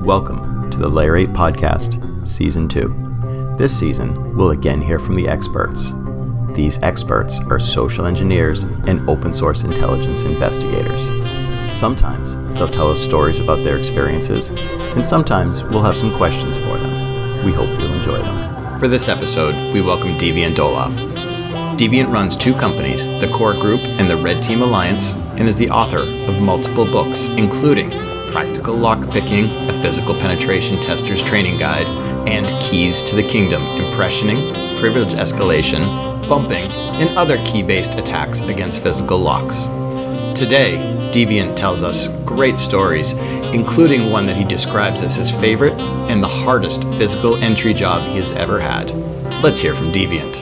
Welcome to the Layer 8 Podcast, Season 2. This season, we'll again hear from the experts. These experts are social engineers and open source intelligence investigators. Sometimes they'll tell us stories about their experiences, and sometimes we'll have some questions for them. We hope you'll enjoy them. For this episode, we welcome Deviant Olaf. Deviant runs two companies, the Core Group and the Red Team Alliance, and is the author of multiple books, including Practical Lockpicking, a Physical Penetration Tester's Training Guide, and Keys to the Kingdom, Impressioning, Privilege Escalation, Bumping, and other key-based attacks against physical locks. Today, Deviant tells us great stories, including one that he describes as his favorite and the hardest physical entry job he has ever had. Let's hear from Deviant.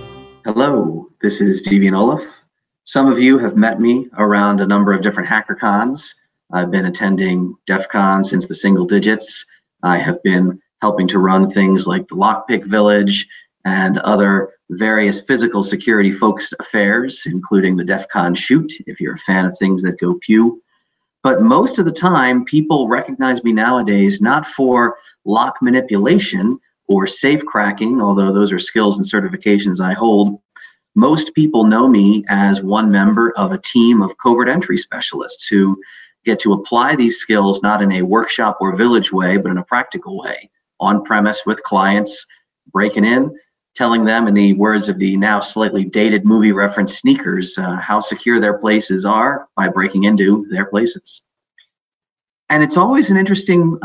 Hello, this is Deviant Olaf. Some of you have met me around a number of different HackerCons. I've been attending DEF CON since the single digits. I have been helping to run things like the Lockpick Village and other various physical security focused affairs, including the DEF CON shoot, if you're a fan of things that go pew. But most of the time, people recognize me nowadays not for lock manipulation or safe cracking, although those are skills and certifications I hold. Most people know me as one member of a team of covert entry specialists who get to apply these skills not in a workshop or village way, but in a practical way, on premise with clients, breaking in, telling them in the words of the now slightly dated movie reference Sneakers, how secure their places are by breaking into their places. And it's always an interesting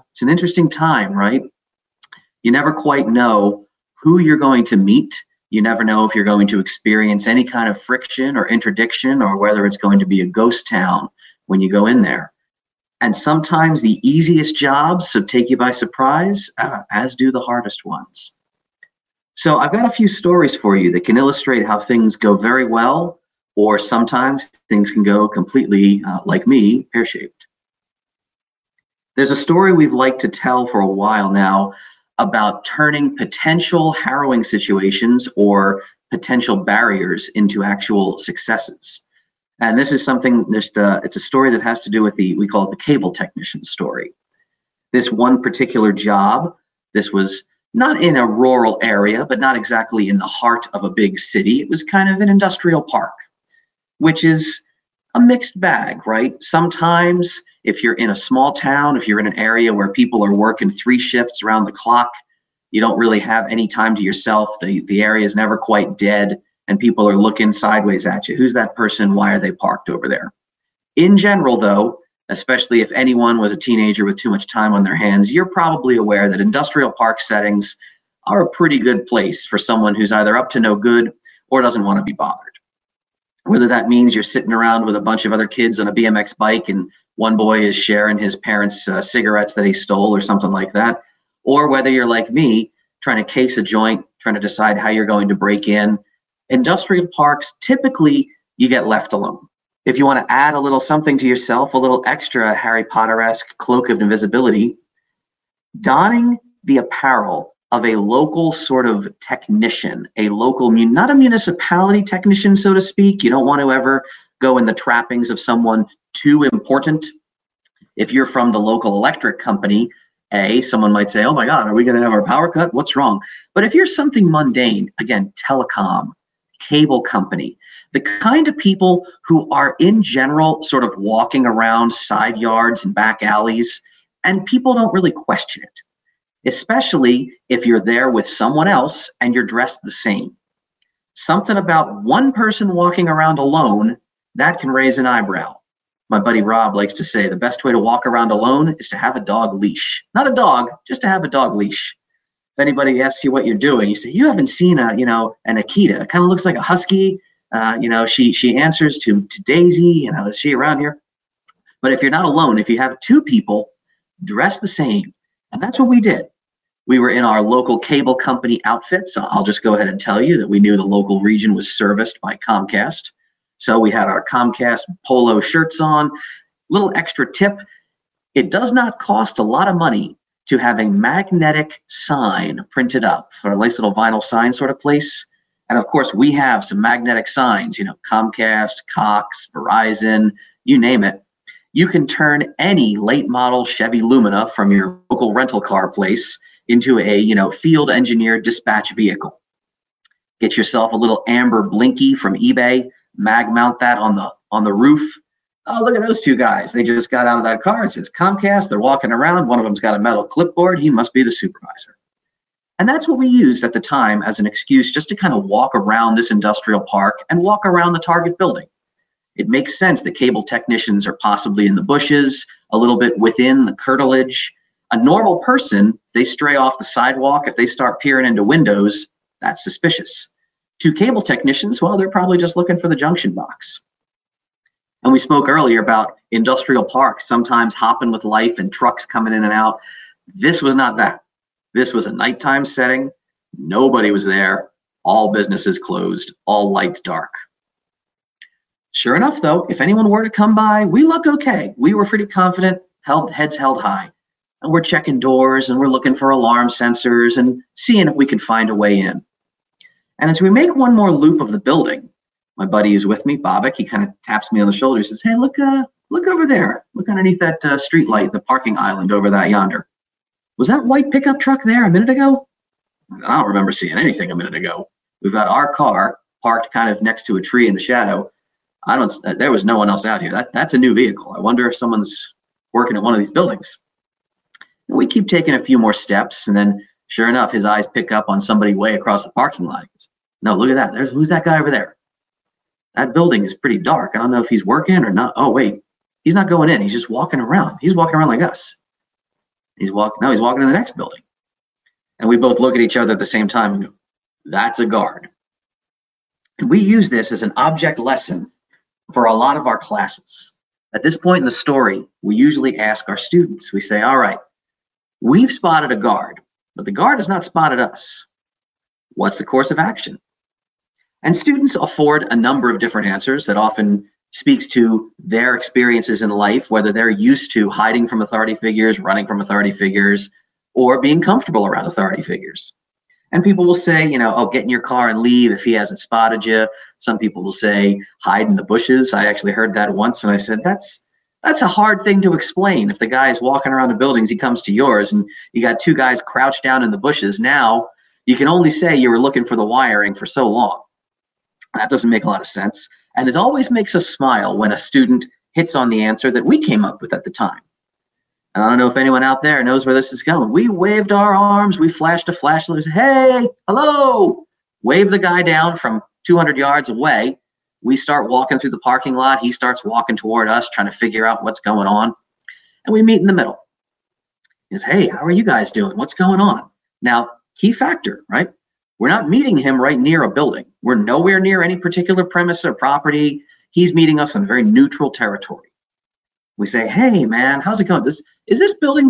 time, right? You never quite know who you're going to meet. You never know if you're going to experience any kind of friction or interdiction, or whether it's going to be a ghost town when you go in there. And sometimes the easiest jobs take you by surprise, as do the hardest ones. So I've got a few stories for you that can illustrate how things go very well, or sometimes things can go completely, like me, pear-shaped. There's a story we've liked to tell for a while now about turning potential harrowing situations or potential barriers into actual successes. And this is something, it's a story that has to do with we call it the cable technician story. This one particular job, this was not in a rural area, but not exactly in the heart of a big city. It was kind of an industrial park, which is a mixed bag, right? Sometimes if you're in a small town, if you're in an area where people are working 3 shifts around the clock, you don't really have any time to yourself. The area is never quite dead, and people are looking sideways at you. Who's that person? Why are they parked over there? In general, though, especially if anyone was a teenager with too much time on their hands, you're probably aware that industrial park settings are a pretty good place for someone who's either up to no good or doesn't want to be bothered. Whether that means you're sitting around with a bunch of other kids on a BMX bike and one boy is sharing his parents' cigarettes that he stole or something like that, or whether you're like me, trying to case a joint, trying to decide how you're going to break in. Industrial parks, typically you get left alone. If you want to add a little something to yourself, a little extra Harry Potter-esque cloak of invisibility, donning the apparel of a local sort of technician, a local, not a municipality technician, so to speak. You don't want to ever go in the trappings of someone too important. If you're from the local electric company, someone might say, oh my God, are we going to have our power cut? What's wrong? But if you're something mundane, again, telecom, cable company, the kind of people who are in general sort of walking around side yards and back alleys, and people don't really question it, especially if you're there with someone else and you're dressed the same. Something about one person walking around alone, that can raise an eyebrow. My buddy Rob likes to say the best way to walk around alone is to have a dog leash. Not a dog, just to have a dog leash. If anybody asks you what you're doing, you say, you haven't seen an Akita. It kind of looks like a husky. She answers to Daisy. Is she around here? But if you're not alone, if you have 2 people dressed the same, and that's what we did. We were in our local cable company outfits. I'll just go ahead and tell you that we knew the local region was serviced by Comcast. So we had our Comcast polo shirts on. Little extra tip, it does not cost a lot of money to have a magnetic sign printed up for a nice little vinyl sign sort of place. And of course, we have some magnetic signs, Comcast, Cox, Verizon, you name it. you can turn any late model Chevy Lumina from your local rental car place into a field engineered dispatch vehicle. Get yourself a little amber blinky from eBay, mag mount that on the roof. Oh, look at those two guys. They just got out of that car. It says Comcast. They're walking around. One of them's got a metal clipboard. He must be the supervisor. And that's what we used at the time as an excuse just to kind of walk around this industrial park and walk around the target building. It makes sense that cable technicians are possibly in the bushes, a little bit within the curtilage. A normal person, they stray off the sidewalk. If they start peering into windows, that's suspicious. Two cable technicians, well, they're probably just looking for the junction box. And we spoke earlier about industrial parks sometimes hopping with life and trucks coming in and out. This was not that. This was a nighttime setting. Nobody was there. All businesses closed. All lights dark. Sure enough, though, if anyone were to come by, we look okay. We were pretty confident, heads held high. And we're checking doors and we're looking for alarm sensors and seeing if we can find a way in. And as we make one more loop of the building, my buddy who's with me, Bobak, he kind of taps me on the shoulder. He says, hey, look over there. Look underneath that street light, the parking island over that yonder. Was that white pickup truck there a minute ago? I don't remember seeing anything a minute ago. We've got our car parked kind of next to a tree in the shadow. There was no one else out here. That's a new vehicle. I wonder if someone's working at one of these buildings. And we keep taking a few more steps, and then sure enough, his eyes pick up on somebody way across the parking lot. He goes, no, look at that. Who's that guy over there? That building is pretty dark. I don't know if he's working or not. Oh, wait, he's not going in. He's just walking around. He's walking around like us. He's walking in the next building. And we both look at each other at the same time and go, that's a guard. And we use this as an object lesson for a lot of our classes. At this point in the story, we usually ask our students, we say, all right, we've spotted a guard, but the guard has not spotted us. What's the course of action? And students afford a number of different answers that often speaks to their experiences in life, whether they're used to hiding from authority figures, running from authority figures, or being comfortable around authority figures. And people will say, oh, get in your car and leave if he hasn't spotted you. Some people will say, hide in the bushes. I actually heard that once, and I said, that's a hard thing to explain. If the guy is walking around the buildings, he comes to yours, and you got two guys crouched down in the bushes. Now, you can only say you were looking for the wiring for so long. That doesn't make a lot of sense. And it always makes us smile when a student hits on the answer that we came up with at the time. And I don't know if anyone out there knows where this is going. We waved our arms, we flashed a flashlight, hey, hello, wave the guy down from 200 yards away. We start walking through the parking lot. He starts walking toward us, trying to figure out what's going on. And we meet in the middle. He says, hey, how are you guys doing? What's going on? Now, key factor, right? We're not meeting him right near a building. We're nowhere near any particular premise or property. He's meeting us on very neutral territory. We say, hey, man, how's it going? Is this building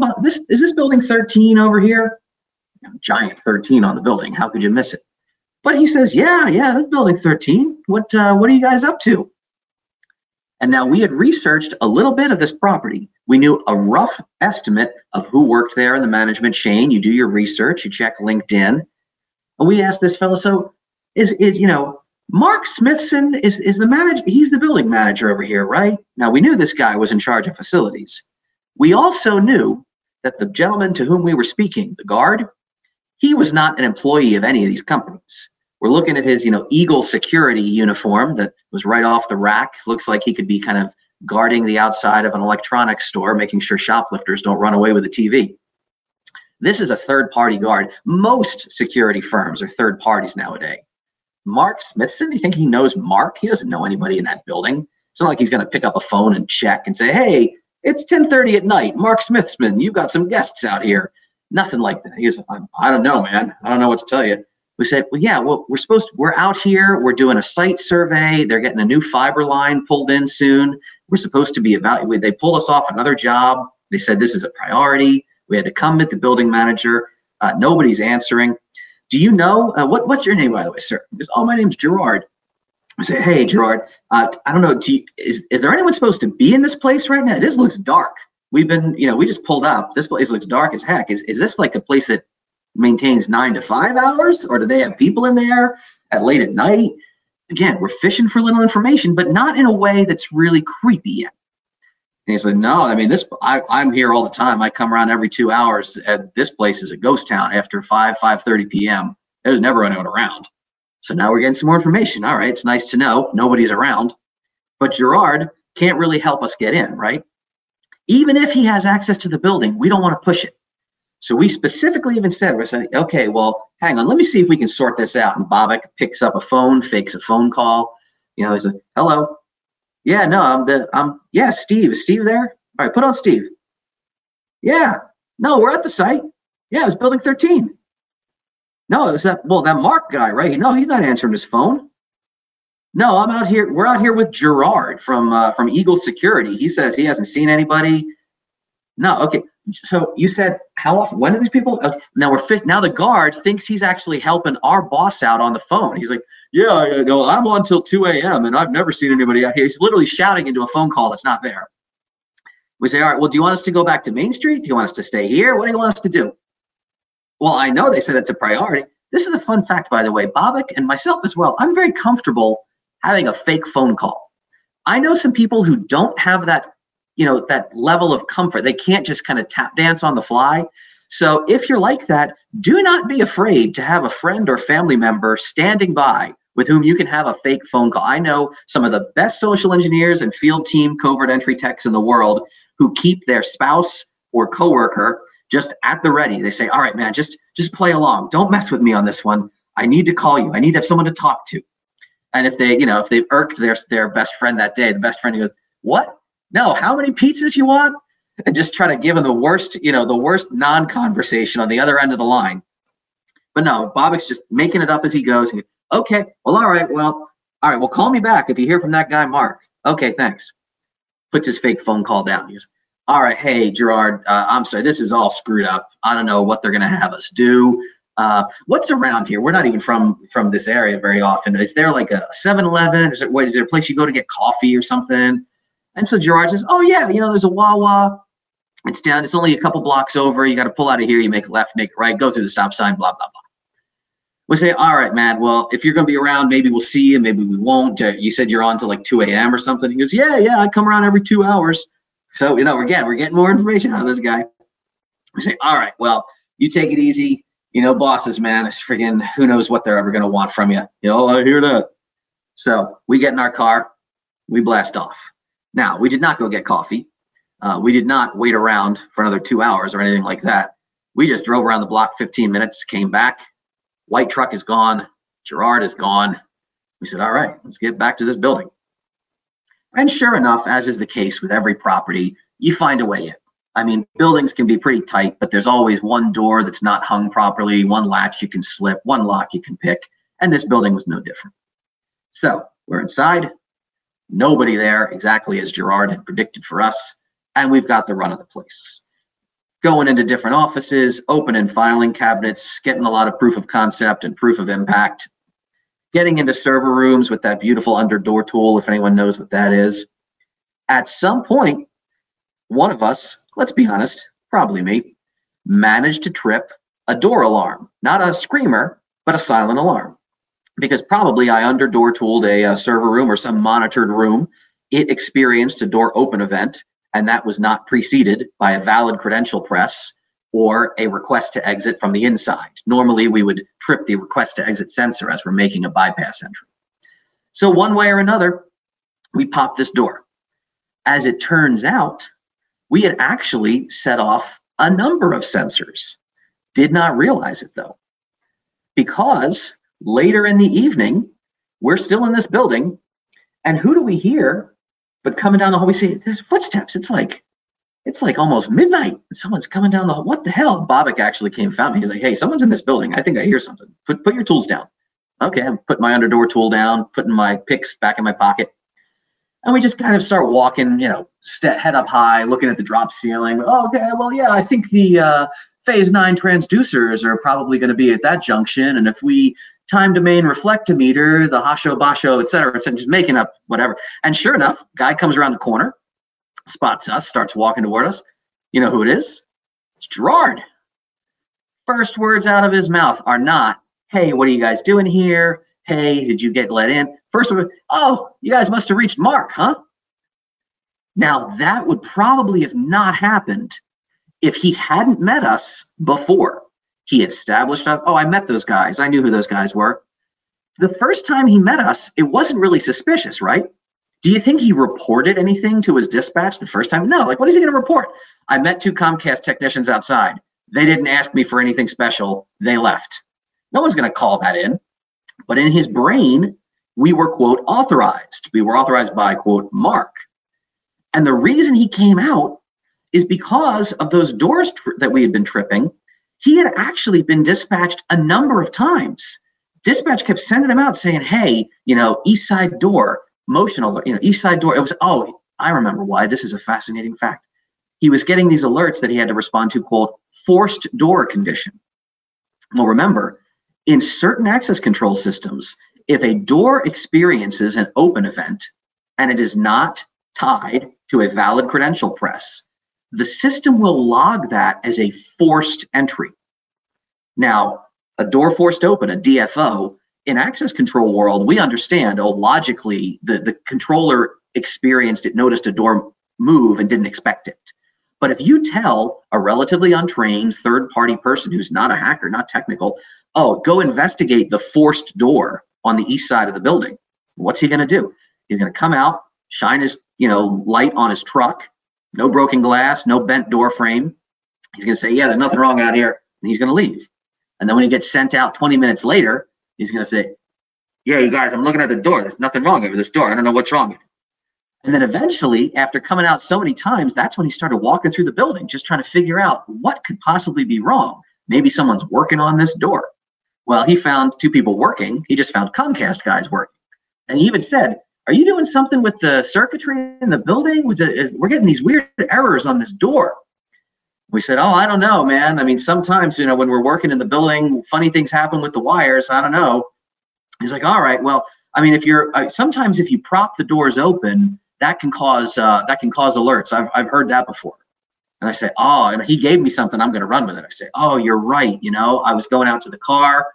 13 over here? Giant 13 on the building. How could you miss it? But he says, yeah, that's building 13. What are you guys up to? And now we had researched a little bit of this property. We knew a rough estimate of who worked there in the management chain. You do your research, you check LinkedIn. And we asked this fellow, so is Mark Smithson is the manager? He's the building manager over here, right? Now we knew this guy was in charge of facilities. We also knew that the gentleman to whom we were speaking, the guard, he was not an employee of any of these companies. We're looking at his, Eagle security uniform that was right off the rack. Looks like he could be kind of guarding the outside of an electronics store, making sure shoplifters don't run away with the TV. This is a third-party guard. Most security firms are third parties nowadays. Mark Smithson, do you think he knows Mark? He doesn't know anybody in that building. It's not like he's going to pick up a phone and check and say, hey, it's 10:30 at night. Mark Smithson, you've got some guests out here. Nothing like that. He goes, I don't know, man. I don't know what to tell you. We said, we're out here. We're doing a site survey. They're getting a new fiber line pulled in soon. We're supposed to be evaluated. They pulled us off another job. They said this is a priority. We had to come with the building manager. Nobody's answering. Do you know, what's your name, by the way, sir? He goes, oh, my name's Gerard. I say, hey, Gerard, I don't know, is there anyone supposed to be in this place right now? This looks dark. We've been, we just pulled up. This place looks dark as heck. Is this like a place that maintains 9 to 5 hours? Or do they have people in there late at night? Again, we're fishing for little information, but not in a way that's really creepy yet. And he said, no, I mean, I'm here all the time. I come around every 2 hours. And this place is a ghost town after 5:30 p.m. There's never anyone around. So now we're getting some more information. All right, it's nice to know nobody's around. But Gerard can't really help us get in, right? Even if he has access to the building, we don't want to push it. So we specifically even said, we're saying, okay, well, hang on, let me see if we can sort this out. And Bobak picks up a phone, fakes a phone call. He's like, hello. Yeah, no, yeah, Steve. Is Steve there? All right, put on Steve. Yeah, no, we're at the site. Yeah, it was building 13. No, it was that Mark guy, right? No, he's not answering his phone. No, I'm out here. We're out here with Gerard from Eagle Security. He says he hasn't seen anybody. No, okay. So you said how often? When are these people? Okay, now now the guard thinks he's actually helping our boss out on the phone. He's like, yeah, no, I'm on till 2 a.m. and I've never seen anybody out here. He's literally shouting into a phone call that's not there. We say, all right, well, do you want us to go back to Main Street? Do you want us to stay here? What do you want us to do? Well, I know they said it's a priority. This is a fun fact, by the way. Bobak and myself as well, I'm very comfortable having a fake phone call. I know some people who don't have that, that level of comfort. They can't just kind of tap dance on the fly. So if you're like that, do not be afraid to have a friend or family member standing by with whom you can have a fake phone call. I know some of the best social engineers and field team covert entry techs in the world who keep their spouse or coworker just at the ready. They say, all right, man, just play along. Don't mess with me on this one. I need to call you. I need to have someone to talk to. And if they've irked their best friend that day, the best friend goes, what? No, how many pizzas you want? And just try to give him the worst non-conversation on the other end of the line. But no, Bobak's just making it up as he goes. Okay, well, all right, well, call me back if you hear from that guy, Mark. Okay, thanks. Puts his fake phone call down. He goes, all right, hey, Gerard, I'm sorry, this is all screwed up. I don't know what they're going to have us do. What's around here? We're not even from this area very often. Is there like a 7-Eleven? Is there a place you go to get coffee or something? And so Gerard says, oh, yeah, there's a Wawa. It's only a couple blocks over. You got to pull out of here. You make a left, make a right, go through the stop sign, blah, blah, blah. We say, all right, man, well, if you're going to be around, maybe we'll see you, maybe we won't. You said you're on till like 2 a.m. or something. He goes, yeah, I come around every 2 hours. So, we're getting more information out of this guy. We say, all right, well, you take it easy. Bosses, man, it's friggin' who knows what they're ever going to want from you. I hear that. So we get in our car, we blast off. Now, we did not go get coffee. We did not wait around for another 2 hours or anything like that. We just drove around the block 15 minutes, came back. White truck is gone. Gerard is gone. We said, all right, let's get back to this building. And sure enough, as is the case with every property, you find a way in. I mean, buildings can be pretty tight, but there's always one door that's not hung properly, one latch you can slip, one lock you can pick, and this building was no different. So we're inside, nobody there, exactly as Gerard had predicted for us, and we've got the run of the place. Going into different offices, opening filing cabinets, getting a lot of proof of concept and proof of impact, getting into server rooms with that beautiful under door tool, if anyone knows what that is. At some point, one of us, let's be honest, probably me, managed to trip a door alarm. Not a screamer, but a silent alarm. Because probably I under door tooled a server room or some monitored room. It experienced a door open event, and that was not preceded by a valid credential press or a request to exit from the inside. Normally, we would trip the request to exit sensor as we're making a bypass entry. So one way or another, we popped this door. As it turns out, we had actually set off a number of sensors. Did not realize it though, because later in the evening, we're still in this building, and who do we hear? But coming down the hall, we see there's footsteps. It's like almost midnight. Someone's coming down the hall. What the hell? Bobak actually came found me. He's like, hey, someone's in this building. I think I hear something. Put your tools down. Okay, I'm putting my under door tool down, putting my picks back in my pocket. And we just kind of start walking, head up high, looking at the drop ceiling. Oh, okay, well, yeah, I think the phase 9 transducers are probably going to be at that junction. And if we time domain reflectometer, the Hasho, Basho, et cetera, just making up whatever. And sure enough, guy comes around the corner, spots us, starts walking toward us. You know who it is? It's Gerard. First words out of his mouth are not, hey, what are you guys doing here? Hey, did you get let in? First of all, oh, you guys must have reached Mark, huh? Now, that would probably have not happened if he hadn't met us before. He established, oh, I met those guys. I knew who those guys were. The first time he met us, it wasn't really suspicious, right? Do you think he reported anything to his dispatch the first time? No, like, what is he going to report? I met 2 Comcast technicians outside. They didn't ask me for anything special. They left. No one's going to call that in. But in his brain, we were, quote, authorized. We were authorized by, quote, Mark. And the reason he came out is because of those doors that we had been tripping. He had actually been dispatched a number of times. Dispatch kept sending him out saying, hey, east side door, motion alert, east side door. It was, oh, I remember why. This is a fascinating fact. He was getting these alerts that he had to respond to, quote, forced door condition. Well, remember, in certain access control systems, if a door experiences an open event and it is not tied to a valid credential press, the system will log that as a forced entry. Now, a door forced open, a DFO, in access control world, we understand, logically, the controller experienced it, noticed a door move and didn't expect it. But if you tell a relatively untrained third-party person who's not a hacker, not technical, oh, go investigate the forced door on the east side of the building, what's he going to do? He's going to come out, shine his light on his truck, no broken glass, no bent door frame. He's going to say, yeah, there's nothing wrong out here, and he's going to leave. And then when he gets sent out 20 minutes later, he's going to say, yeah, you guys, I'm looking at the door. There's nothing wrong over this door. I don't know what's wrong with it. And then eventually, after coming out so many times, that's when he started walking through the building, just trying to figure out what could possibly be wrong. Maybe someone's working on this door. Well, he found 2 people working. He just found Comcast guys working. And he even said, are you doing something with the circuitry in the building? We're getting these weird errors on this door. We said, oh, I don't know, man. I mean, sometimes, when we're working in the building, funny things happen with the wires. I don't know. He's like, all right, well, I mean, sometimes if you prop the doors open, that can cause alerts. I've heard that before. And I say, oh, and he gave me something. I'm going to run with it. I say, oh, you're right. I was going out to the car.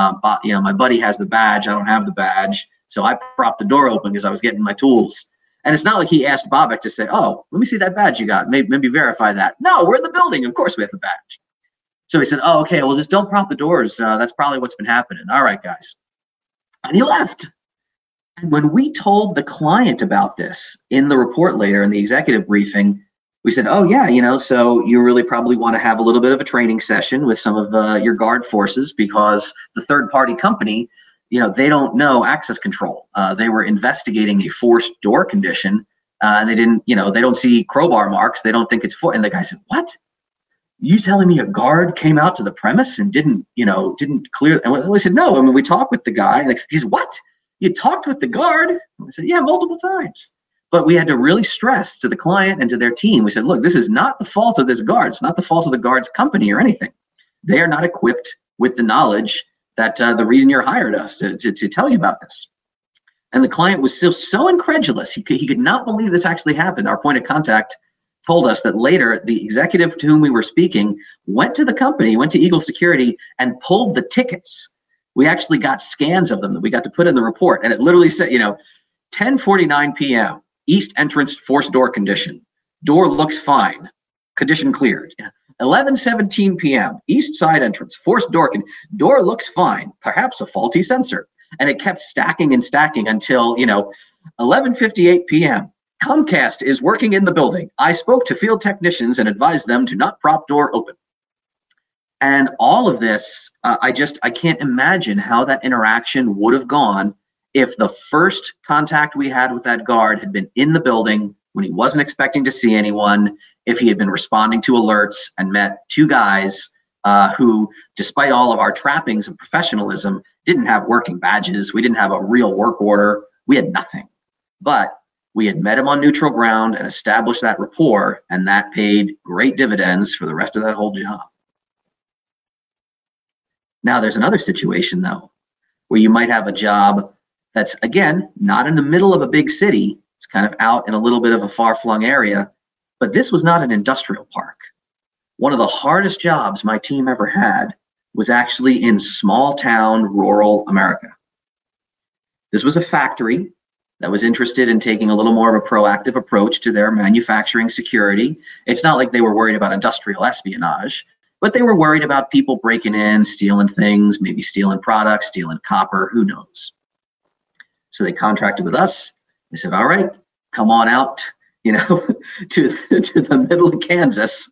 My buddy has the badge. I don't have the badge. So I propped the door open because I was getting my tools. And it's not like he asked Bobak to say, oh, let me see that badge you got. Maybe verify that. No, we're in the building. Of course we have the badge. So he said, oh, okay, well, just don't prop the doors. That's probably what's been happening. All right, guys. And he left. And when we told the client about this in the report later in the executive briefing, we said, oh, yeah, so you really probably want to have a little bit of a training session with some of your guard forces because the third-party company, they don't know access control. They were investigating a forced door condition, and they didn't, they don't see crowbar marks. They don't think it's and the guy said, what? You telling me a guard came out to the premise and didn't clear? And we said, no. I mean, we talked with the guy. And he's what? You talked with the guard? And we said, yeah, multiple times. But we had to really stress to the client and to their team. We said, look, this is not the fault of this guard. It's not the fault of the guard's company or anything. They are not equipped with the knowledge that the reason you hired us to tell you about this. And the client was still so incredulous. He could not believe this actually happened. Our point of contact told us that later the executive to whom we were speaking went to the company, went to Eagle Security and pulled the tickets. We actually got scans of them that we got to put in the report. And it literally said, 10:49 p.m., east entrance forced door condition. Door looks fine. Condition cleared. 11:17 p.m., east side entrance forced door. Door looks fine. Perhaps a faulty sensor. And it kept stacking and stacking until, 11:58 p.m. Comcast is working in the building. I spoke to field technicians and advised them to not prop door open. And all of this, I can't imagine how that interaction would have gone if the first contact we had with that guard had been in the building when he wasn't expecting to see anyone, if he had been responding to alerts and met 2 guys who, despite all of our trappings of professionalism, didn't have working badges. We didn't have a real work order. We had nothing. But we had met him on neutral ground and established that rapport, and that paid great dividends for the rest of that whole job. Now, there's another situation, though, where you might have a job that's, again, not in the middle of a big city. It's kind of out in a little bit of a far-flung area, but this was not an industrial park. One of the hardest jobs my team ever had was actually in small-town rural America. This was a factory that was interested in taking a little more of a proactive approach to their manufacturing security. It's not like they were worried about industrial espionage, but they were worried about people breaking in, stealing things, maybe stealing products, stealing copper, who knows. So they contracted with us. They said, all right, come on out, to the middle of Kansas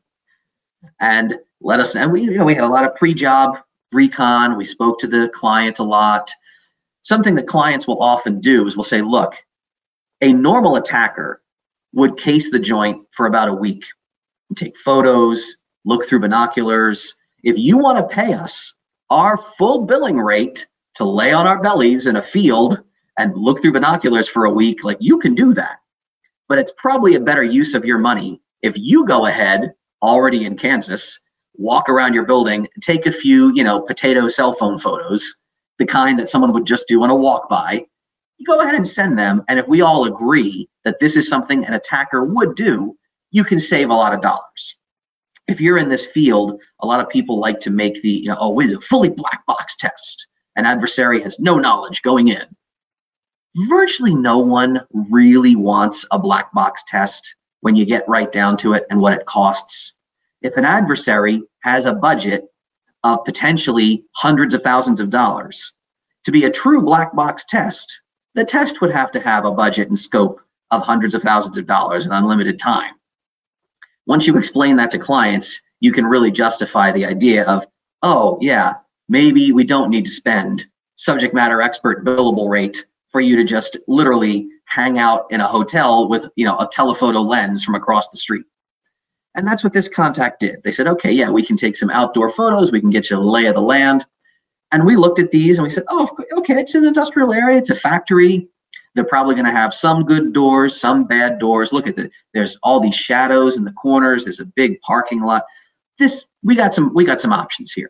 and let us, and we had a lot of pre-job recon. We spoke to the clients a lot. Something that clients will often do is we'll say, look, a normal attacker would case the joint for about a week, take photos, look through binoculars. If you want to pay us our full billing rate to lay on our bellies in a field and look through binoculars for a week, like, you can do that. But it's probably a better use of your money if you go ahead, already in Kansas, walk around your building, take a few, potato cell phone photos, the kind that someone would just do on a walk by. You go ahead and send them. And if we all agree that this is something an attacker would do, you can save a lot of dollars. If you're in this field, a lot of people like to make the, we do a fully black box test. An adversary has no knowledge going in. Virtually no one really wants a black box test when you get right down to it and what it costs. If an adversary has a budget of potentially hundreds of thousands of dollars, to be a true black box test, the test would have to have a budget and scope of hundreds of thousands of dollars and unlimited time. Once you explain that to clients, you can really justify the idea of, oh yeah, maybe we don't need to spend subject matter expert billable rate for you to just literally hang out in a hotel with, a telephoto lens from across the street. And that's what this contact did. They said, okay, yeah, we can take some outdoor photos. We can get you a lay of the land. And we looked at these and we said, oh, okay, it's an industrial area. It's a factory. They're probably going to have some good doors, some bad doors. Look at there's all these shadows in the corners. There's a big parking lot. We got some options here.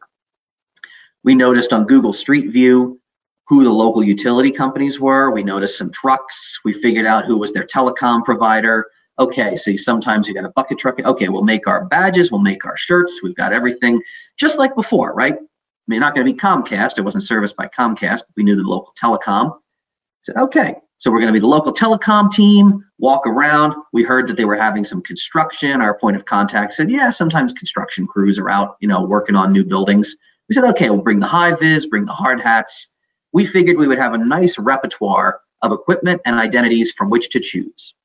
We noticed on Google Street View who the local utility companies were. We noticed some trucks. We figured out who was their telecom provider. Okay, see, sometimes you got a bucket truck. Okay, we'll make our badges, we'll make our shirts. We've got everything just like before, right? I mean, not going to be Comcast. It wasn't serviced by Comcast, but we knew the local telecom. Said, okay, so we're going to be the local telecom team, walk around. We heard that they were having some construction. Our point of contact said, yeah, sometimes construction crews are out, working on new buildings. We said, okay, we'll bring the high vis, bring the hard hats. We figured we would have a nice repertoire of equipment and identities from which to choose.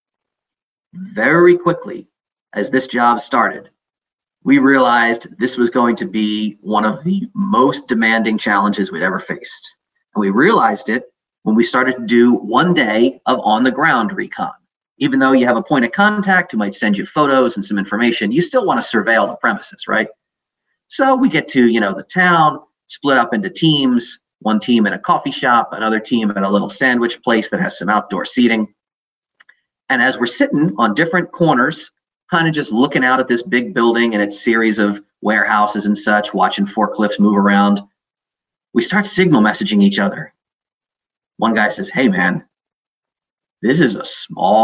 Very quickly, as this job started, we realized this was going to be one of the most demanding challenges we'd ever faced. And we realized it when we started to do one day of on-the-ground recon. Even though you have a point of contact who might send you photos and some information, you still want to surveil the premises, right? So we get to, the town, split up into teams, one team in a coffee shop, another team at a little sandwich place that has some outdoor seating. And as we're sitting on different corners, kind of just looking out at this big building and its series of warehouses and such, watching forklifts move around, we start signal messaging each other. One guy says, hey man, this is a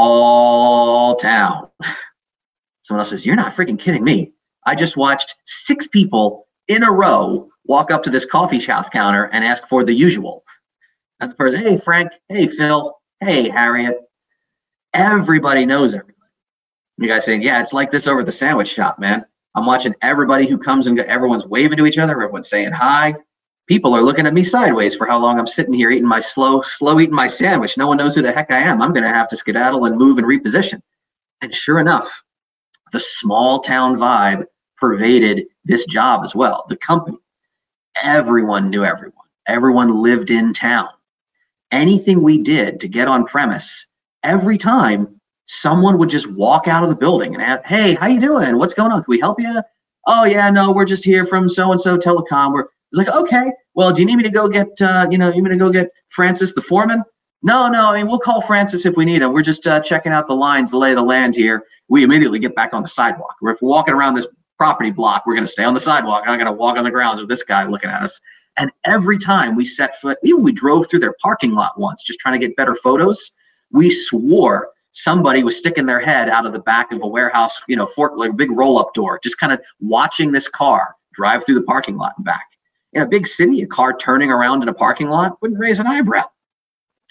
small town. Someone else says, you're not freaking kidding me. I just watched 6 people in a row walk up to this coffee shop counter and ask for the usual. And the person, hey Frank, hey Phil, hey Harriet. Everybody knows everybody. You guys saying, yeah, it's like this over at the sandwich shop, man. I'm watching everybody who comes and goes, everyone's waving to each other, everyone's saying hi. People are looking at me sideways for how long I'm sitting here eating my slow eating my sandwich. No one knows who the heck I am. I'm gonna have to skedaddle and move and reposition. And sure enough, the small town vibe pervaded this job as well. The company, everyone knew everyone. Everyone lived in town. Anything we did to get on premise, every time someone would just walk out of the building and ask, hey, how you doing? What's going on? Can we help you? Oh yeah, no, we're just here from so-and-so telecom. It's like, okay, well, do you need me to go get, you need me to go get Francis, the foreman? No, I mean, we'll call Francis if we need him. We're just checking out the lines, the lay of the land here. We immediately get back on the sidewalk. If we're walking around this property block, we're going to stay on the sidewalk. I'm not going to walk on the grounds with this guy looking at us. And every time we set foot, even we drove through their parking lot once, just trying to get better photos, we swore somebody was sticking their head out of the back of a warehouse, like a big roll-up door, just kind of watching this car drive through the parking lot and back. In a big city, a car turning around in a parking lot wouldn't raise an eyebrow.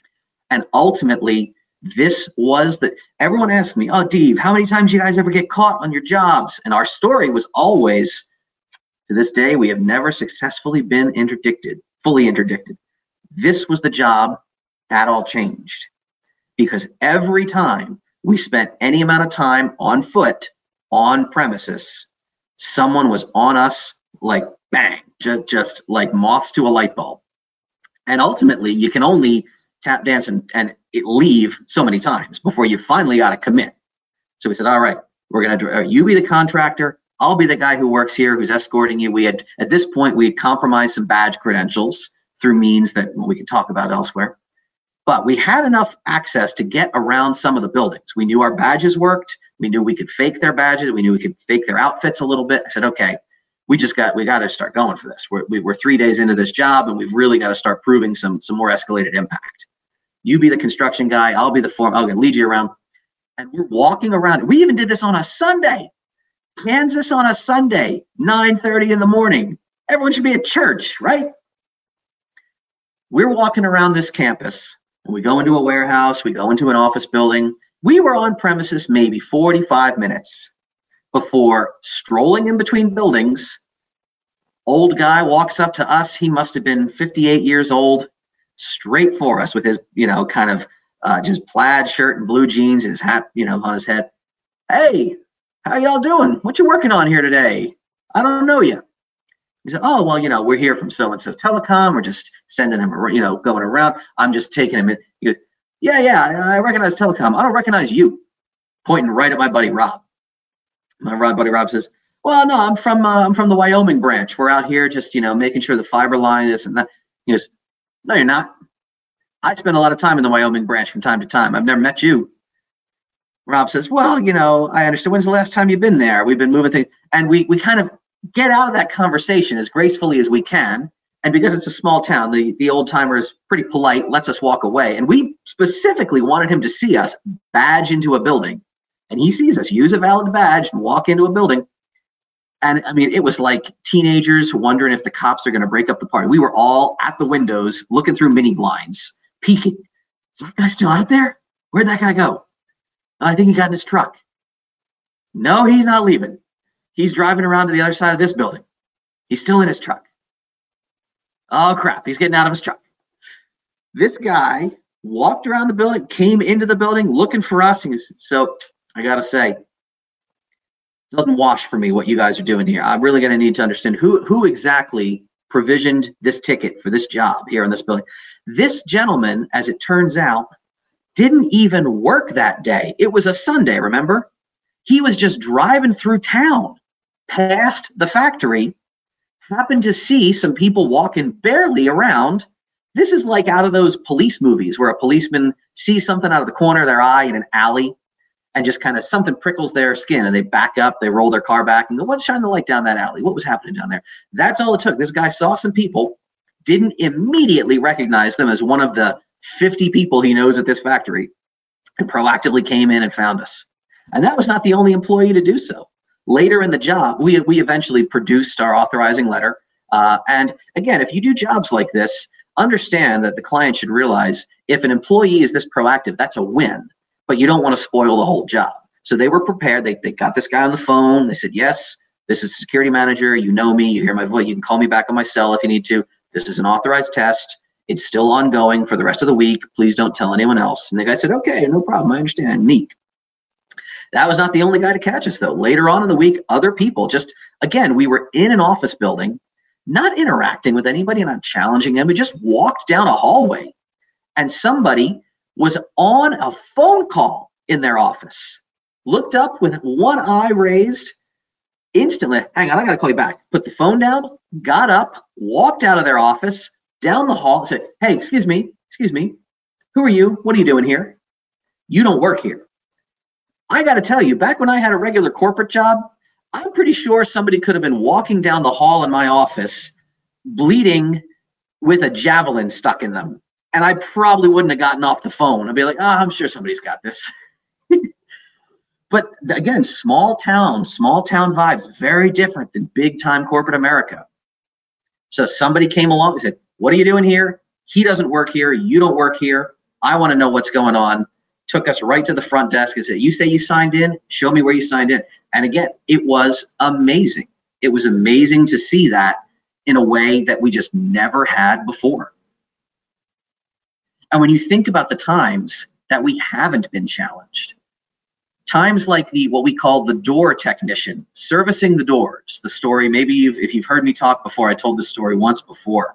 And ultimately, this was everyone asked me, oh, Dave, how many times you guys ever get caught on your jobs? And our story was always, to this day, we have never successfully been fully interdicted. This was the job that all changed, because every time we spent any amount of time on foot, on premises, someone was on us like bang, just like moths to a light bulb. And ultimately, you can only tap dance and leave so many times before you finally got to commit. So we said, all right, we're going to, you be the contractor, I'll be the guy who works here, who's escorting you. We had, at this point, we had compromised some badge credentials through means that we can talk about elsewhere. But we had enough access to get around some of the buildings. We knew our badges worked. We knew we could fake their badges. We knew we could fake their outfits a little bit. I said, okay, we got to start going for this. We're 3 days into this job, and we've really got to start proving some more escalated impact. You be the construction guy, I'll be the foreman. I'm gonna lead you around. And we're walking around. We even did this on a Sunday. Kansas on a Sunday, 9:30 in the morning. Everyone should be at church, right? We're walking around this campus, and we go into a warehouse, we go into an office building. We were on premises maybe 45 minutes before strolling in between buildings. Old guy walks up to us. He must have been 58 years old, straight for us with his, kind of just plaid shirt and blue jeans and his hat, on his head. Hey, how y'all doing? What you working on here today? I don't know you. He said, oh, well, we're here from so-and-so Telecom. We're just sending him, going around. I'm just taking him in. He goes, yeah, I recognize Telecom. I don't recognize you. Pointing right at my buddy Rob. My buddy Rob says, well, no, I'm from the Wyoming branch. We're out here just, making sure the fiber line is and that. He goes, no, you're not. I spend a lot of time in the Wyoming branch from time to time. I've never met you. Rob says, well, I understand. When's the last time you've been there? We've been moving things. And we kind of get out of that conversation as gracefully as we can. And because it's a small town, the old timer is pretty polite, lets us walk away. And we specifically wanted him to see us badge into a building. And he sees us use a valid badge and walk into a building. And I mean, it was like teenagers wondering if the cops are going to break up the party. We were all at the windows looking through mini blinds, peeking. Is that guy still out there? Where'd that guy go? I think he got in his truck. No, he's not leaving. He's driving around to the other side of this building. He's still in his truck. Oh, crap. He's getting out of his truck. This guy walked around the building, came into the building looking for us. So I got to say, it doesn't wash for me what you guys are doing here. I'm really going to need to understand who exactly provisioned this ticket for this job here in this building. This gentleman, as it turns out, didn't even work that day. It was a Sunday, remember? He was just driving through town past the factory, happened to see some people walking barely around. This is like out of those police movies where a policeman sees something out of the corner of their eye in an alley and just kind of something prickles their skin and they back up, they roll their car back and go, what's shining the light down that alley? What was happening down there? That's all it took. This guy saw some people, didn't immediately recognize them as one of the 50 people he knows at this factory, and proactively came in and found us. And that was not the only employee to do so. Later in the job, we eventually produced our authorizing letter. And again, if you do jobs like this, understand that the client should realize if an employee is this proactive, that's a win, but you don't want to spoil the whole job. So they were prepared. They got this guy on the phone. They said, yes, this is the security manager. You know me. You hear my voice. You can call me back on my cell if you need to. This is an authorized test. It's still ongoing for the rest of the week. Please don't tell anyone else. And the guy said, okay, no problem. I understand. Neat. That was not the only guy to catch us, though. Later on in the week, other people again, we were in an office building, not interacting with anybody, not challenging them. We just walked down a hallway and somebody was on a phone call in their office, looked up with one eye raised, instantly, hang on, I got to call you back. Put the phone down, got up, walked out of their office, down the hall, said, hey, excuse me, who are you? What are you doing here? You don't work here. I got to tell you, back when I had a regular corporate job, I'm pretty sure somebody could have been walking down the hall in my office, bleeding with a javelin stuck in them. And I probably wouldn't have gotten off the phone. I'd be like, I'm sure somebody's got this. But again, small town vibes, very different than big time corporate America. So somebody came along and said, what are you doing here? He doesn't work here. You don't work here. I want to know what's going on. Took us right to the front desk and said, you say you signed in? Show me where you signed in. And again, it was amazing. It was amazing to see that in a way that we just never had before. And when you think about the times that we haven't been challenged, times like what we call the door technician, servicing the doors, the story, maybe if you've heard me talk before, I told this story once before.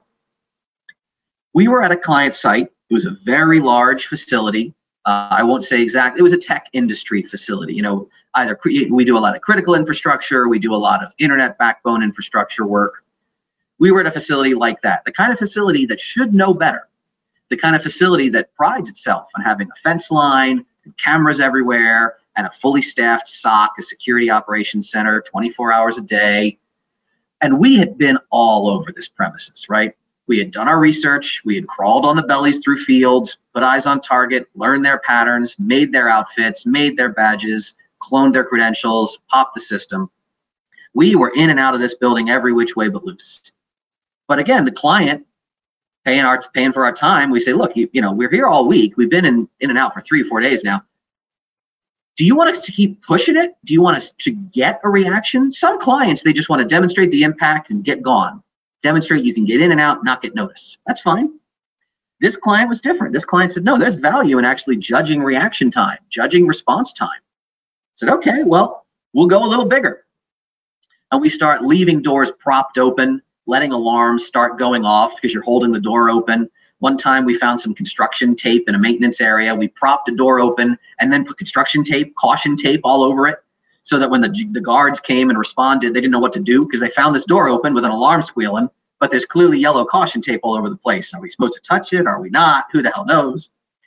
We were at a client site. It was a very large facility. I won't say exactly. It was a tech industry facility. You know, either we do a lot of critical infrastructure, we do a lot of internet backbone infrastructure work. We were at a facility like that, the kind of facility that should know better, the kind of facility that prides itself on having a fence line, and cameras everywhere, and a fully staffed SOC, a security operations center, 24 hours a day. And we had been all over this premises, right? We had done our research, we had crawled on the bellies through fields, put eyes on target, learned their patterns, made their outfits, made their badges, cloned their credentials, popped the system. We were in and out of this building every which way but loose. But again, the client paying for our time, we say, look, you know, we're here all week. We've been in and out for 3 or 4 days now. Do you want us to keep pushing it? Do you want us to get a reaction? Some clients, they just want to demonstrate the impact and get gone. Demonstrate you can get in and out, not get noticed. That's fine. This client was different. This client said, no, there's value in actually judging reaction time, judging response time. I said, okay, well, we'll go a little bigger. And we start leaving doors propped open, letting alarms start going off because you're holding the door open. One time we found some construction tape in a maintenance area. We propped the door open and then put construction tape, caution tape all over it, so that when the guards came and responded, they didn't know what to do because they found this door open with an alarm squealing, but there's clearly yellow caution tape all over the place. Are we supposed to touch it? Are we not? Who the hell knows?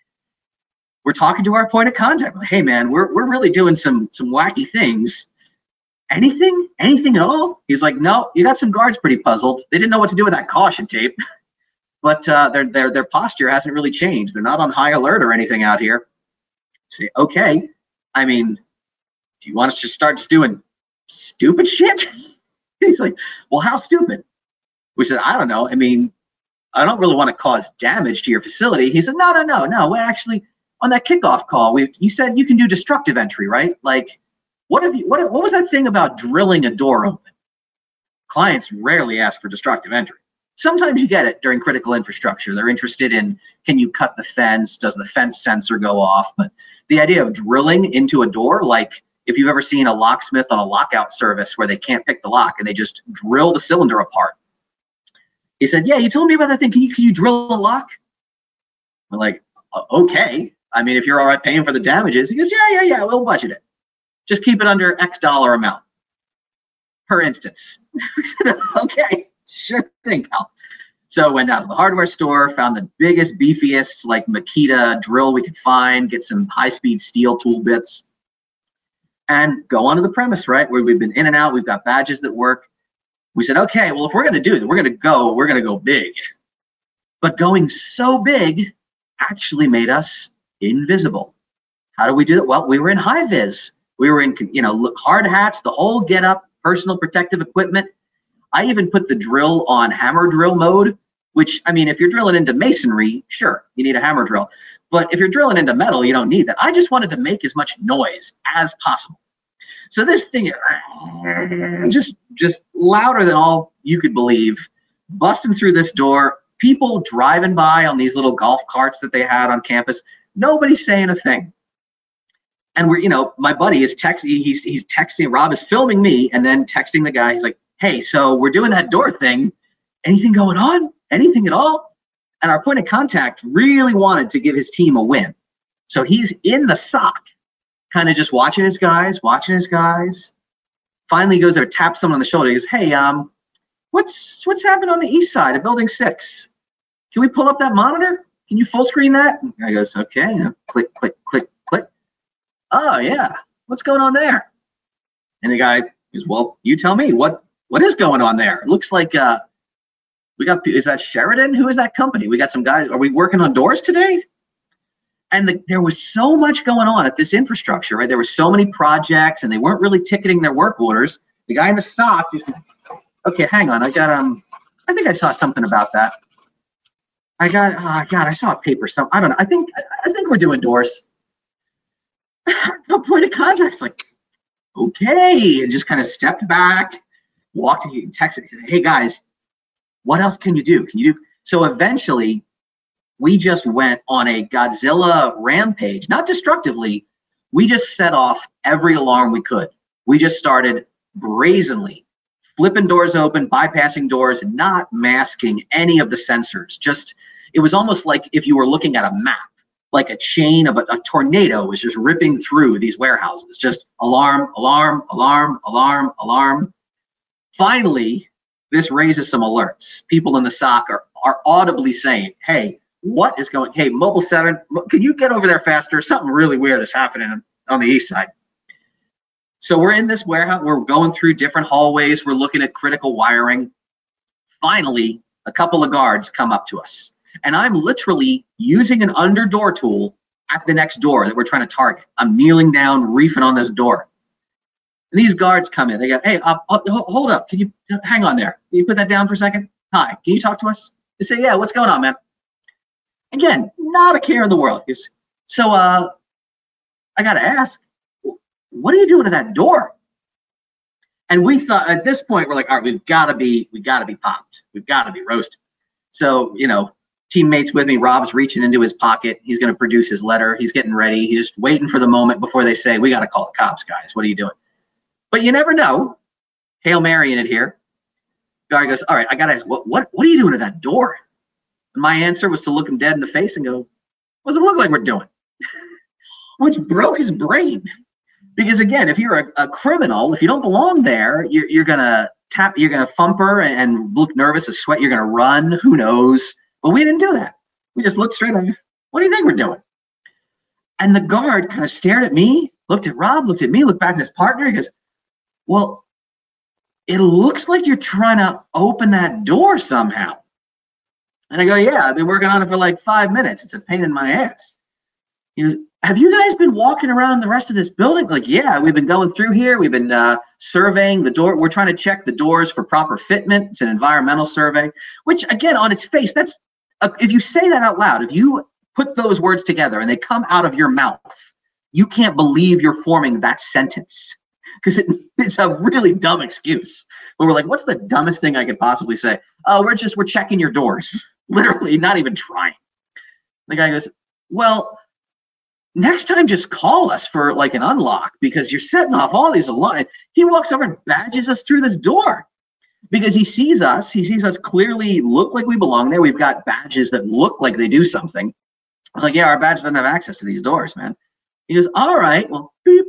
We're talking to our point of contact. Like, hey man, we're really doing some wacky things. Anything at all? He's like, no, you got some guards pretty puzzled. They didn't know what to do with that caution tape, but their posture hasn't really changed. They're not on high alert or anything out here. Say, okay, I mean, do you want us to start just doing stupid shit? He's like, well, how stupid? We said, I don't know. I mean, I don't really want to cause damage to your facility. He said, no. Well, actually, on that kickoff call, you said you can do destructive entry, right? Like, what was that thing about drilling a door open? Clients rarely ask for destructive entry. Sometimes you get it during critical infrastructure. They're interested in, can you cut the fence? Does the fence sensor go off? But the idea of drilling into a door, like if you've ever seen a locksmith on a lockout service where they can't pick the lock and they just drill the cylinder apart. He said, yeah, you told me about that thing. Can you drill a lock? I'm like, okay. I mean, if you're all right paying for the damages. He goes, yeah, we'll budget it. Just keep it under X dollar amount per instance. Okay, sure thing, pal. So went out to the hardware store, found the biggest, beefiest, like Makita drill we could find, get some high-speed steel tool bits, and go onto the premise, right, where we've been in and out. We've got badges that work. We said, okay, well, if we're going to do it, we're going to go big. But going so big actually made us invisible. How do we do it? Well, we were in high vis. We were in, hard hats, the whole get up, personal protective equipment. I even put the drill on hammer drill mode, which, I mean, if you're drilling into masonry, sure, you need a hammer drill. But if you're drilling into metal, you don't need that. I just wanted to make as much noise as possible. So this thing, just louder than all you could believe, busting through this door, people driving by on these little golf carts that they had on campus, nobody saying a thing. And my buddy is texting, he's texting, Rob is filming me and then texting the guy. He's like, hey, so we're doing that door thing. Anything going on? Anything at all? And our point of contact really wanted to give his team a win. So he's in the SOC, kind of just watching his guys. Finally goes there, taps someone on the shoulder. He goes, hey, what's happening on the east side of building 6? Can we pull up that monitor? Can you full screen that? And the guy goes, okay, click, click, click, click. Oh yeah, what's going on there? And the guy goes, well, you tell me, what is going on there? It looks like is that Sheridan? Who is that company? We got some guys, are we working on doors today? And there was so much going on at this infrastructure, right? There were so many projects and they weren't really ticketing their work orders. The guy in the SOC, okay, hang on, I think I saw something about that. I saw a paper. I don't know. I think we're doing doors. The point of contact's like, okay, and just kind of stepped back, walked and texted, hey guys, what else can you do? So eventually we just went on a Godzilla rampage, not destructively. We just set off every alarm we could. We just started brazenly flipping doors open, bypassing doors, and not masking any of the sensors. It was almost like if you were looking at a map, like a chain of a tornado was just ripping through these warehouses, just alarm, alarm, alarm, alarm, alarm. Finally, this raises some alerts. People in the SOC are audibly saying, hey, what is going, hey, Mobile 7, can you get over there faster? Something really weird is happening on the east side. So we're in this warehouse, we're going through different hallways, we're looking at critical wiring. Finally, a couple of guards come up to us, and I'm literally using an under door tool at the next door that we're trying to target. I'm kneeling down, reefing on this door. And these guards come in, they go, hey, hold up, can you hang on there? Can you put that down for a second? Hi, can you talk to us? They say, yeah, what's going on, man? Again, not a care in the world. So I got to ask, what are you doing to that door? And we thought at this point, we're like, all right, we got to be popped. We've got to be roasted. So, teammates with me, Rob's reaching into his pocket. He's going to produce his letter. He's getting ready. He's just waiting for the moment before they say, we got to call the cops, guys. What are you doing? But you never know. Hail Mary in it here. Guy goes, all right, I got to ask, what are you doing to that door? And my answer was to look him dead in the face and go, what does it look like we're doing? Which broke his brain. Because again, if you're a criminal, if you don't belong there, you're gonna fumper and look nervous, and sweat. You're gonna run. Who knows? But we didn't do that. We just looked straight at him. What do you think we're doing? And the guard kind of stared at me, looked at Rob, looked at me, looked back at his partner. He goes, well, it looks like you're trying to open that door somehow. And I go, yeah, I've been working on it for like 5 minutes. It's a pain in my ass. He goes, have you guys been walking around the rest of this building? Like, yeah, we've been going through here. We've been surveying the door. We're trying to check the doors for proper fitment. It's an environmental survey, which again, on its face, that's, if you say that out loud, if you put those words together and they come out of your mouth, you can't believe you're forming that sentence, because it's a really dumb excuse. But we're like, what's the dumbest thing I could possibly say? Oh, we're checking your doors. Literally, not even trying. The guy goes, well, next time just call us for like an unlock, because you're setting off all these alarms. He walks over and badges us through this door because he sees us clearly look like we belong there. We've got badges that look like they do something. I'm like, yeah, our badge doesn't have access to these doors, man. He goes, all right, well, beep.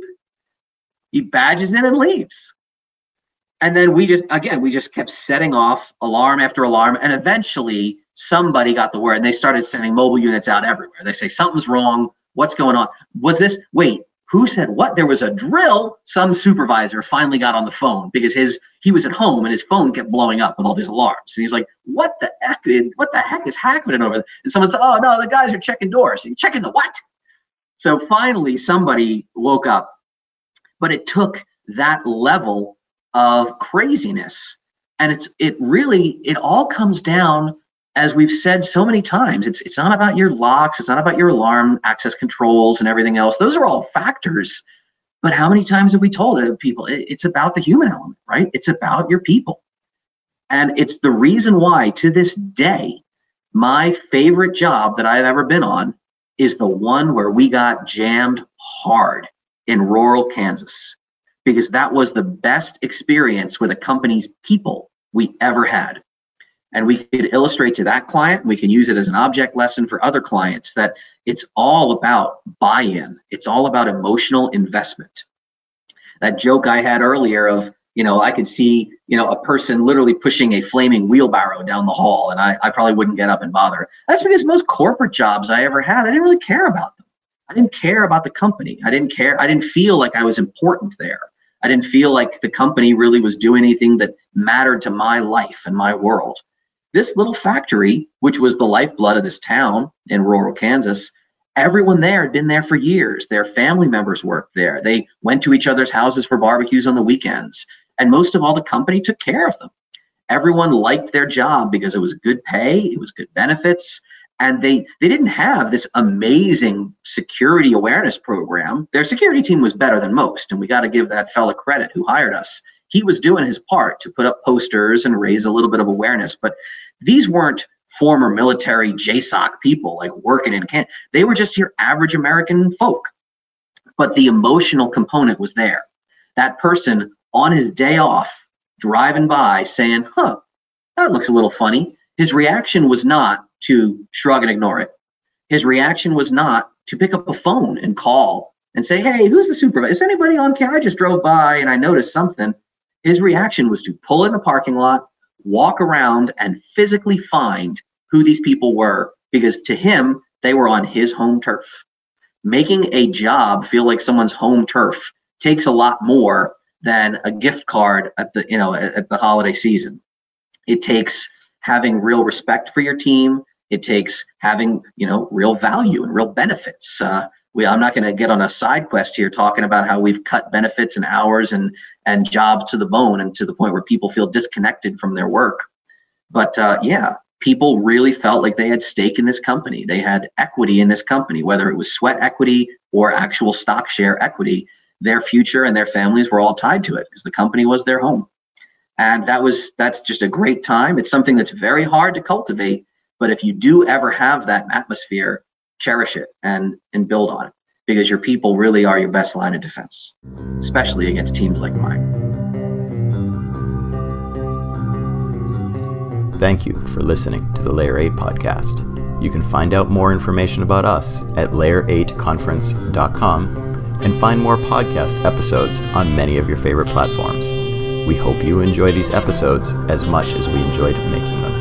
He badges in and leaves. And then we just kept setting off alarm after alarm, and eventually somebody got the word and they started sending mobile units out everywhere. They say, something's wrong. What's going on? Wait, who said what? There was a drill. Some supervisor finally got on the phone because he was at home and his phone kept blowing up with all these alarms. And he's like, what the heck is happening over there? And someone said, oh no, the guys are checking doors. And checking the what? So finally somebody woke up, but it took that level of craziness. And it all comes down, as we've said so many times, it's not about your locks, it's not about your alarm access controls and everything else. Those are all factors. But how many times have we told people it's about the human element, right? It's about your people. And it's the reason why, to this day, my favorite job that I've ever been on is the one where we got jammed hard in rural Kansas, because that was the best experience with a company's people we ever had. And we could illustrate to that client, we can use it as an object lesson for other clients, that it's all about buy-in. It's all about emotional investment. That joke I had earlier of, I could see, a person literally pushing a flaming wheelbarrow down the hall, and I probably wouldn't get up and bother. That's because most corporate jobs I ever had, I didn't really care about them. I didn't care about the company. I didn't care. I didn't feel like I was important there. I didn't feel like the company really was doing anything that mattered to my life and my world. This little factory, which was the lifeblood of this town in rural Kansas, everyone there had been there for years. Their family members worked there. They went to each other's houses for barbecues on the weekends. And most of all, the company took care of them. Everyone liked their job because it was good pay, it was good benefits, and they didn't have this amazing security awareness program. Their security team was better than most, and we got to give that fella credit who hired us. He was doing his part to put up posters and raise a little bit of awareness, but these weren't former military JSOC people like working in camp. They were just your average American folk. But the emotional component was there. That person on his day off, driving by saying, that looks a little funny. His reaction was not to shrug and ignore it. His reaction was not to pick up a phone and call and say, hey, who's the supervisor? Is anybody on camera? I just drove by and I noticed something. His reaction was to pull in the parking lot, walk around, and physically find who these people were, because to him, they were on his home turf. Making a job feel like someone's home turf takes a lot more than a gift card at the holiday season. It takes having real respect for your team. It takes having, real value and real benefits. I'm not going to get on a side quest here talking about how we've cut benefits and hours and jobs to the bone, and to the point where people feel disconnected from their work. But people really felt like they had stake in this company. They had equity in this company, whether it was sweat equity or actual stock share equity. Their future and their families were all tied to it because the company was their home. And that's just a great time. It's something that's very hard to cultivate, but if you do ever have that atmosphere, cherish it and build on it, because your people really are your best line of defense, especially against teams like mine. Thank you for listening to the Layer 8 podcast. You can find out more information about us at layer8conference.com and find more podcast episodes on many of your favorite platforms. We hope you enjoy these episodes as much as we enjoyed making them.